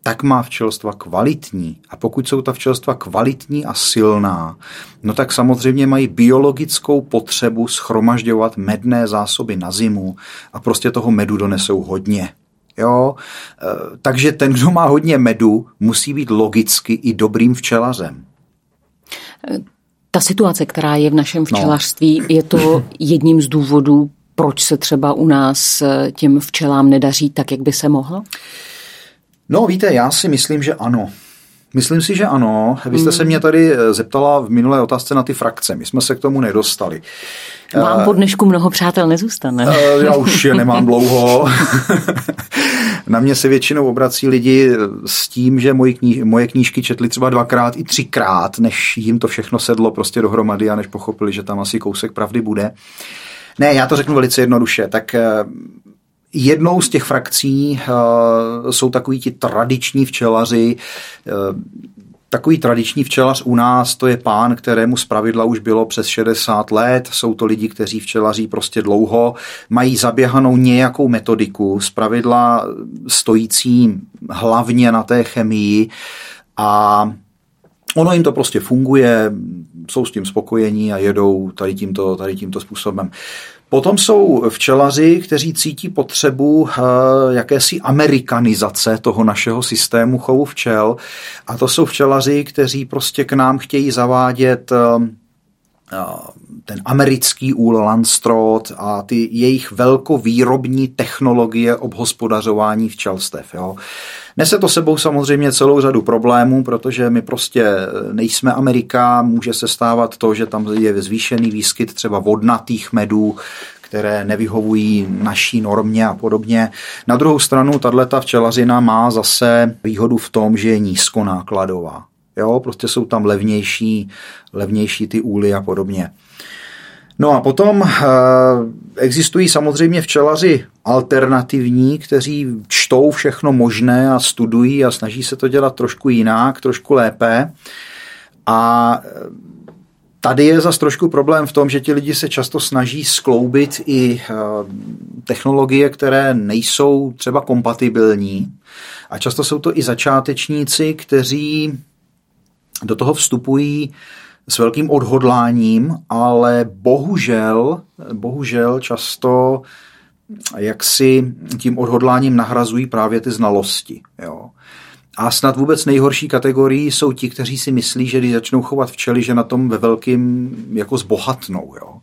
tak má včelstva kvalitní. A pokud jsou ta včelstva kvalitní a silná, no tak samozřejmě mají biologickou potřebu shromažďovat medné zásoby na zimu a prostě toho medu donesou hodně. Jo? Takže ten, kdo má hodně medu, musí být logicky i dobrým včelařem. Ta situace, která je v našem včelařství, je to jedním z důvodů, proč se třeba u nás těm včelám nedaří tak, jak by se mohlo? No víte, já si myslím, že ano. Myslím si, že ano. Vy jste se mě tady zeptala v minulé otázce na ty frakce. My jsme se k tomu nedostali. Vám po dnešku mnoho přátel nezůstane. Já už je nemám dlouho. Na mě se většinou obrací lidi s tím, že moje knížky četli třeba 2x i 3x, než jim to všechno sedlo prostě dohromady a než pochopili, že tam asi kousek pravdy bude. Ne, já to řeknu velice jednoduše. Tak jednou z těch frakcí jsou takoví ti tradiční včelaři. Takový tradiční včelař u nás, to je pán, kterému zpravidla už bylo přes 60 let. Jsou to lidi, kteří včelaří prostě dlouho, mají zaběhanou nějakou metodiku, zpravidla stojící hlavně na té chemii a ono jim to prostě funguje, jsou s tím spokojení a jedou tady tímto způsobem. Potom jsou včelaři, kteří cítí potřebu jakési amerikanizace toho našeho systému chovu včel. A to jsou včelaři, kteří prostě k nám chtějí zavádět ten americký úl Lanstroth a ty jejich velkovýrobní technologie obhospodařování včelstev. Jo. Nese to sebou samozřejmě celou řadu problémů, protože my prostě nejsme Amerika, může se stávat to, že tam je zvýšený výskyt třeba vodnatých medů, které nevyhovují naší normě a podobně. Na druhou stranu tato včelařina má zase výhodu v tom, že je nízkonákladová. Jo, prostě jsou tam levnější ty úly a podobně. No a potom existují samozřejmě včelaři alternativní, kteří čtou všechno možné a studují a snaží se to dělat trošku jinak, trošku lépe. A tady je zas trošku problém v tom, že ti lidi se často snaží skloubit i technologie, které nejsou třeba kompatibilní. A často jsou to i začátečníci, kteří do toho vstupují s velkým odhodláním, ale bohužel často jaksi tím odhodláním nahrazují právě ty znalosti. Jo. A snad vůbec nejhorší kategorií jsou ti, kteří si myslí, že když začnou chovat včely, že na tom ve velkým jako zbohatnou. Jo.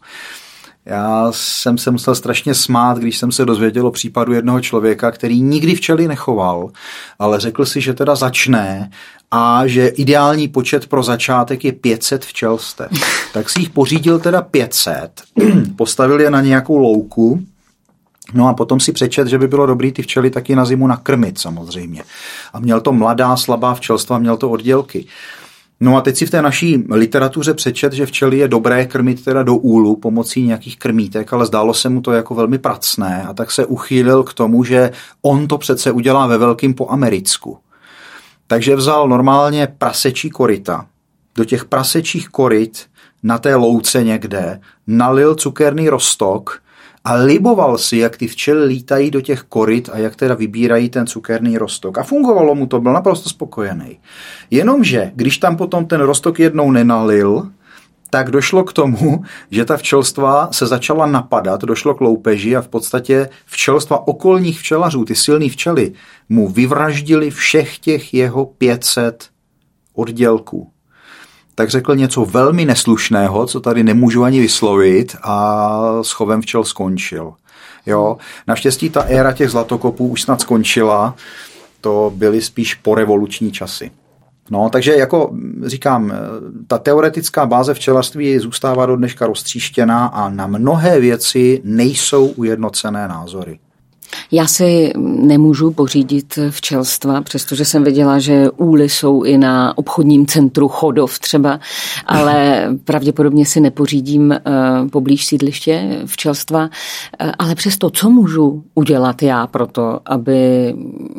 Já jsem se musel strašně smát, když jsem se dozvěděl o případu jednoho člověka, který nikdy včely nechoval, ale řekl si, že teda začne a že ideální počet pro začátek je 500 včelstev. Tak si jich pořídil teda 500, postavil je na nějakou louku, no a potom si přečet, že by bylo dobrý ty včely taky na zimu nakrmit samozřejmě. A měl to mladá, slabá včelstva, měl to oddělky. No a teď si v té naší literatuře přečet, že včely je dobré krmit teda do úlu pomocí nějakých krmítek, ale zdálo se mu to jako velmi pracné a tak se uchýlil k tomu, že on to přece udělá ve velkým po americku. Takže vzal normálně prasečí koryta. Do těch prasečích koryt na té louce někde nalil cukerný roztok a liboval si, jak ty včely lítají do těch koryt a jak teda vybírají ten cukerný roztok. A fungovalo mu to, byl naprosto spokojený. Jenomže, když tam potom ten roztok jednou nenalil, tak došlo k tomu, že ta včelstva se začala napadat, došlo k loupeži a v podstatě včelstva okolních včelařů, ty silný včely, mu vyvraždili všech těch jeho 500 oddělků. Tak řekl něco velmi neslušného, co tady nemůžu ani vyslovit a s chovem včel skončil. Jo? Naštěstí ta éra těch zlatokopů už snad skončila, to byly spíš porevoluční časy. No, takže jako říkám, ta teoretická báze včelařství zůstává do dneška roztříštěná a na mnohé věci nejsou ujednocené názory. Já si nemůžu pořídit včelstva, přestože jsem věděla, že úly jsou i na obchodním centru Chodov třeba, ale pravděpodobně si nepořídím poblíž sídliště včelstva. Ale přesto, co můžu udělat já pro to, aby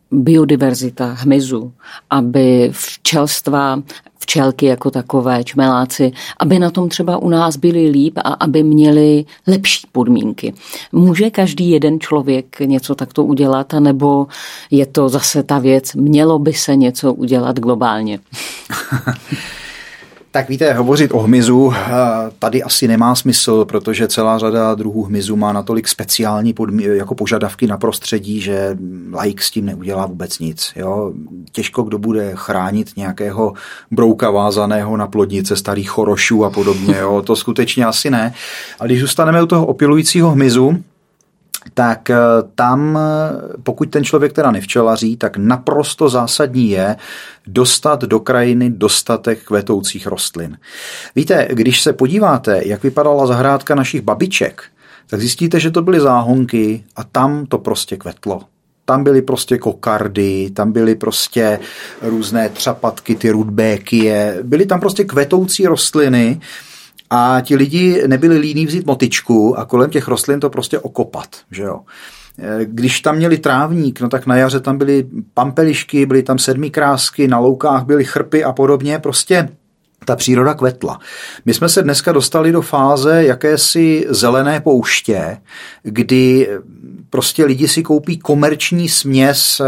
biodiverzita hmyzu, aby včelstva, včelky jako takové, čmeláci, aby na tom třeba u nás byli líp a aby měli lepší podmínky. Může každý jeden člověk něco takto udělat, anebo je to zase ta věc, mělo by se něco udělat globálně? Tak víte, hovořit o hmyzu tady asi nemá smysl, protože celá řada druhů hmyzu má natolik speciální jako požadavky na prostředí, že laik s tím neudělá vůbec nic. Jo? Těžko kdo bude chránit nějakého brouka vázaného na plodnice starých chorošů a podobně. Jo? To skutečně asi ne. A když zůstaneme u toho opilujícího hmyzu, tak tam, pokud ten člověk teda nevčelaří, tak naprosto zásadní je dostat do krajiny dostatek kvetoucích rostlin. Víte, když se podíváte, jak vypadala zahrádka našich babiček, tak zjistíte, že to byly záhonky a tam to prostě kvetlo. Tam byly prostě kokardy, tam byly prostě různé třapatky, ty rudbékie, byly tam prostě kvetoucí rostliny. A ti lidi nebyli líní vzít motyčku a kolem těch rostlin to prostě okopat, že jo. Když tam měli trávník, no tak na jaře tam byly pampelišky, byly tam sedmikrásky, na loukách byly chrpy a podobně, prostě ta příroda kvetla. My jsme se dneska dostali do fáze jakési zelené pouště, kdy prostě lidi si koupí komerční směs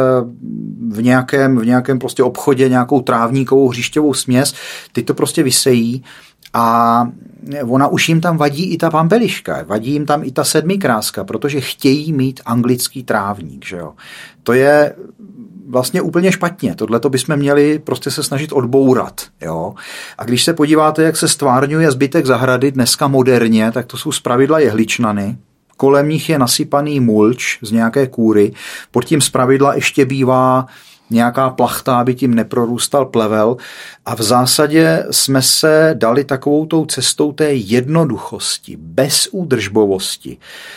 v nějakém prostě obchodě, nějakou trávníkovou hřišťovou směs, teď to prostě vysejí. A ona už jim tam vadí i ta pampeliška, vadí jim tam i ta sedmikráska, protože chtějí mít anglický trávník, že jo. To je vlastně úplně špatně. Tohle to bychom měli prostě se snažit odbourat, jo. A když se podíváte, jak se stvárňuje zbytek zahrady dneska moderně, tak to jsou zpravidla jehličnany. Kolem nich je nasypaný mulč z nějaké kůry, pod tím zpravidla ještě bývá nějaká plachta, aby tím neprorůstal plevel a v zásadě jsme se dali takovou tou cestou té jednoduchosti, bezúdržbovosti.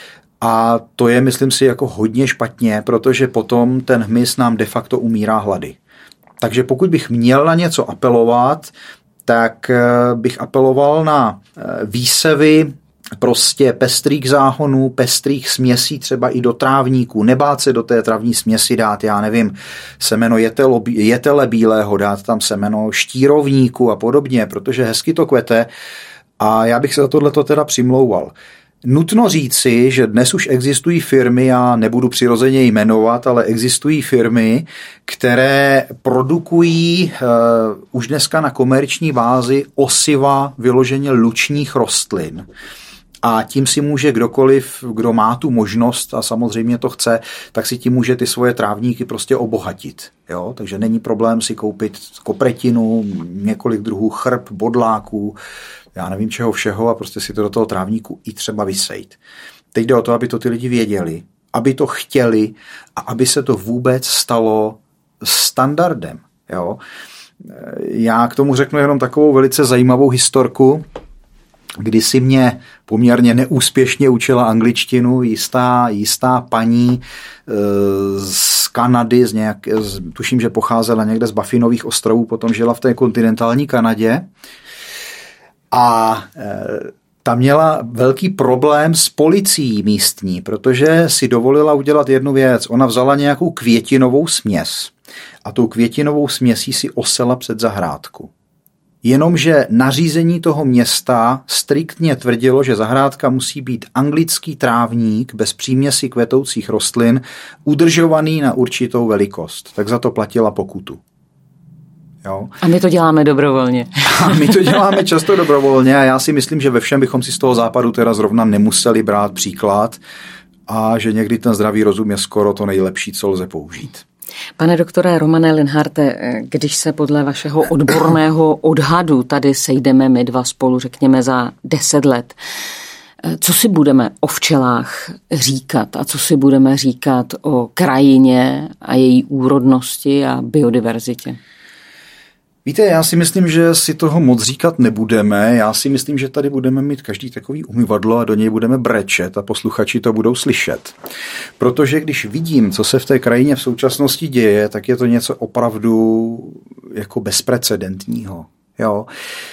A to je, myslím si, jako hodně špatně, protože potom ten hmyz nám de facto umírá hlady. Takže pokud bych měl na něco apelovat, tak bych apeloval na výsevy prostě pestrých záhonů, pestrých směsí třeba i do trávníků. Nebát se do té travní směsi dát, já nevím, semeno jetele bílého, dát tam semeno štírovníku a podobně, protože hezky to kvete a já bych se za tohleto teda přimlouval. Nutno říci, že dnes už existují firmy, já nebudu přirozeně jmenovat, ale existují firmy, které produkují už dneska na komerční bázi osiva vyloženě lučních rostlin. A tím si může kdokoliv, kdo má tu možnost a samozřejmě to chce, tak si tím může ty svoje trávníky prostě obohatit. Jo? Takže není problém si koupit kopretinu, několik druhů chrb, bodláků, já nevím čeho všeho a prostě si to do toho trávníku i třeba vysejt. Teď jde o to, aby to ty lidi věděli, aby to chtěli a aby se to vůbec stalo standardem. Jo? Já k tomu řeknu jenom takovou velice zajímavou historku, kdy si mě poměrně neúspěšně učila angličtinu jistá paní z Kanady, tuším, že pocházela někde z Baffinových ostrovů, potom žila v té kontinentální Kanadě a ta měla velký problém s policií místní, protože si dovolila udělat jednu věc. Ona vzala nějakou květinovou směs a tou květinovou směsí si osela před zahrádku. Jenomže nařízení toho města striktně tvrdilo, že zahrádka musí být anglický trávník bez příměsi kvetoucích rostlin, udržovaný na určitou velikost. Tak za to platila pokutu. Jo? A my to děláme dobrovolně. A my to děláme často dobrovolně a já si myslím, že ve všem bychom si z toho západu teda zrovna nemuseli brát příklad a že někdy ten zdravý rozum je skoro to nejlepší, co lze použít. Pane doktore Romane Linharte, když se podle vašeho odborného odhadu tady sejdeme my dva spolu, řekněme za 10 let, co si budeme o včelách říkat a co si budeme říkat o krajině a její úrodnosti a biodiverzitě? Víte, já si myslím, že si toho moc říkat nebudeme. Já si myslím, že tady budeme mít každý takový umyvadlo a do něj budeme brečet a posluchači to budou slyšet. Protože když vidím, co se v té krajině v současnosti děje, tak je to něco opravdu jako bezprecedentního. Jo.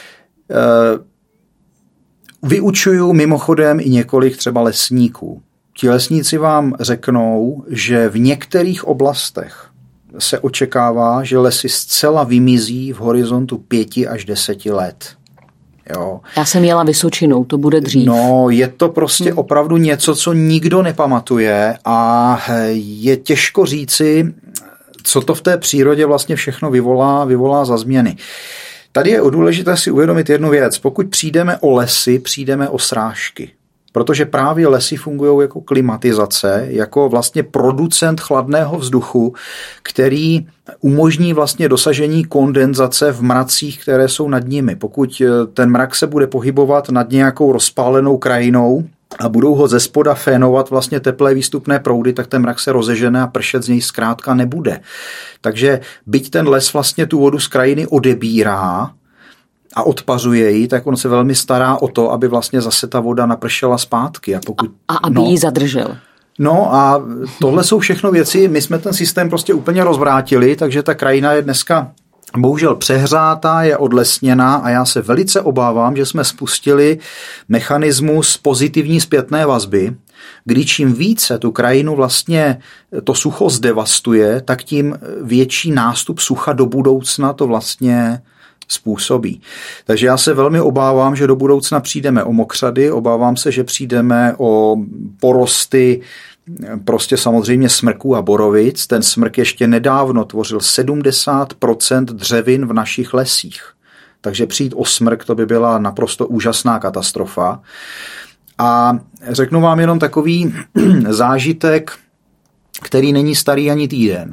Vyučuju mimochodem i několik třeba lesníků. Ti lesníci vám řeknou, že v některých oblastech se očekává, že lesy zcela vymizí v horizontu 5 až 10 let. Jo. Já jsem jela Vysočinou, to bude dřív. No, je to prostě opravdu něco, co nikdo nepamatuje a je těžko říci, co to v té přírodě vlastně všechno vyvolá za změny. Tady je důležité si uvědomit jednu věc. Pokud přijdeme o lesy, přijdeme o srážky. Protože právě lesy fungují jako klimatizace, jako vlastně producent chladného vzduchu, který umožní vlastně dosažení kondenzace v mracích, které jsou nad nimi. Pokud ten mrak se bude pohybovat nad nějakou rozpálenou krajinou a budou ho ze spoda fénovat vlastně teplé výstupné proudy, tak ten mrak se rozežene a pršet z něj zkrátka nebude. Takže byť ten les vlastně tu vodu z krajiny odebírá a odpařuje ji, tak on se velmi stará o to, aby vlastně zase ta voda napršela zpátky. A aby ji zadržel. No a tohle jsou všechno věci, my jsme ten systém prostě úplně rozvrátili, takže ta krajina je dneska bohužel přehřátá, je odlesněná a já se velice obávám, že jsme spustili mechanismus pozitivní zpětné vazby, kdy čím více tu krajinu vlastně to sucho zdevastuje, tak tím větší nástup sucha do budoucna to vlastně způsobí. Takže já se velmi obávám, že do budoucna přijdeme o mokřady, obávám se, že přijdeme o porosty prostě samozřejmě smrků a borovic. Ten smrk ještě nedávno tvořil 70% dřevin v našich lesích. Takže přijít o smrk, to by byla naprosto úžasná katastrofa. A řeknu vám jenom takový zážitek, který není starý ani týden.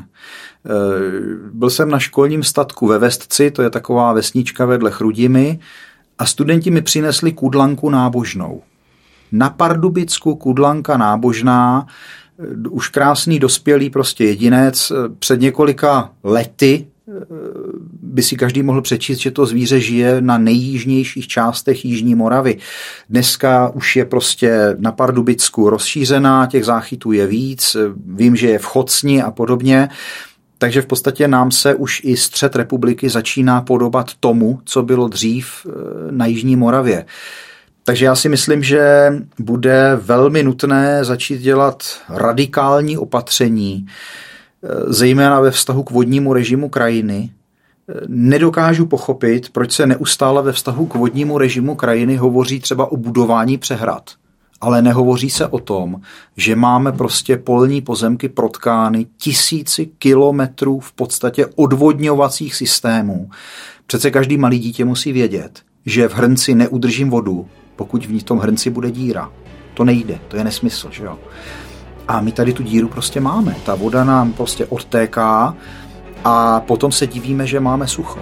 Byl jsem na školním statku ve Vestci, to je taková vesnička vedle Chrudimi, a studenti mi přinesli kudlanku nábožnou. Na Pardubicku kudlanka nábožná, už krásný dospělý prostě jedinec, před několika lety by si každý mohl přečíst, že to zvíře žije na nejjižnějších částech Jižní Moravy. Dneska už je prostě na Pardubicku rozšířená, těch záchytů je víc, vím, že je v Chocni a podobně. Takže v podstatě nám se už i střed republiky začíná podobat tomu, co bylo dřív na Jižní Moravě. Takže já si myslím, že bude velmi nutné začít dělat radikální opatření, zejména ve vztahu k vodnímu režimu krajiny. Nedokážu pochopit, proč se neustále ve vztahu k vodnímu režimu krajiny hovoří třeba o budování přehrad. Ale nehovoří se o tom, že máme prostě polní pozemky protkány tisíci kilometrů v podstatě odvodňovacích systémů. Přece každý malý dítě musí vědět, že v hrnci neudržím vodu, pokud v tom hrnci bude díra. To nejde, to je nesmysl, že jo. A my tady tu díru prostě máme. Ta voda nám prostě odtéká a potom se divíme, že máme sucho.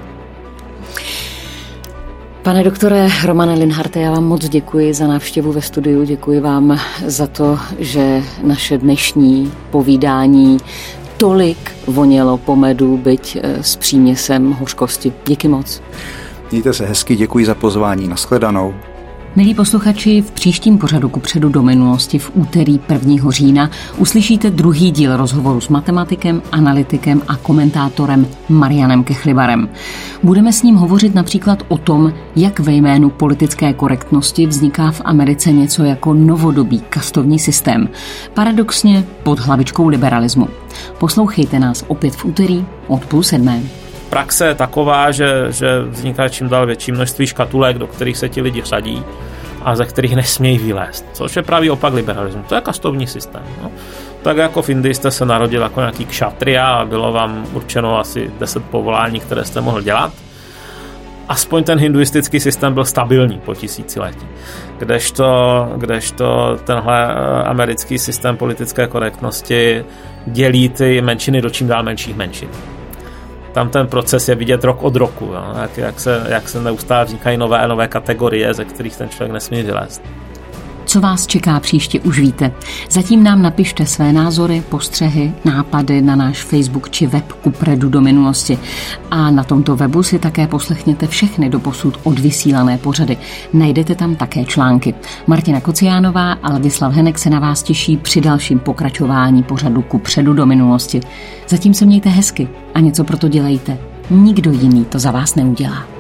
Pane doktore Romane Linharte, já vám moc děkuji za návštěvu ve studiu, děkuji vám za to, že naše dnešní povídání tolik vonělo po medu, byť s příměsem hořkosti. Díky moc. Mějte se hezky, děkuji za pozvání, nashledanou. Milí posluchači, v příštím pořadu Kupředu do minulosti v úterý 1. října uslyšíte druhý díl rozhovoru s matematikem, analytikem a komentátorem Marianem Kechlibarem. Budeme s ním hovořit například o tom, jak ve jménu politické korektnosti vzniká v Americe něco jako novodobý kastovní systém, paradoxně pod hlavičkou liberalismu. Poslouchejte nás opět v úterý od 6:30. Praxe je taková, že vzniká čím dál větší množství škatulek, do kterých se ti lidi řadí a ze kterých nesmějí vylézt, což je pravý opak liberalismu. To je kastovní systém. No. Tak jako v Indii jste se narodil jako nějaký kšatria a bylo vám určeno asi 10 povolání, které jste mohl dělat. Aspoň ten hinduistický systém byl stabilní po tisíciletí. Kdežto tenhle americký systém politické korektnosti dělí ty menšiny do čím dál menších menšin. Tam ten proces je vidět rok od roku, jo? Jak se neustále vznikají nové kategorie, ze kterých ten člověk nesmí vylézt. Co vás čeká příště, už víte. Zatím nám napište své názory, postřehy, nápady na náš Facebook či web Kupředu do minulosti. A na tomto webu si také poslechněte všechny doposud odvysílané pořady. Najdete tam také články. Martina Kociánová a Ladislav Henek se na vás těší při dalším pokračování pořadu Kupředu do minulosti. Zatím se mějte hezky a něco pro to dělejte. Nikdo jiný to za vás neudělá.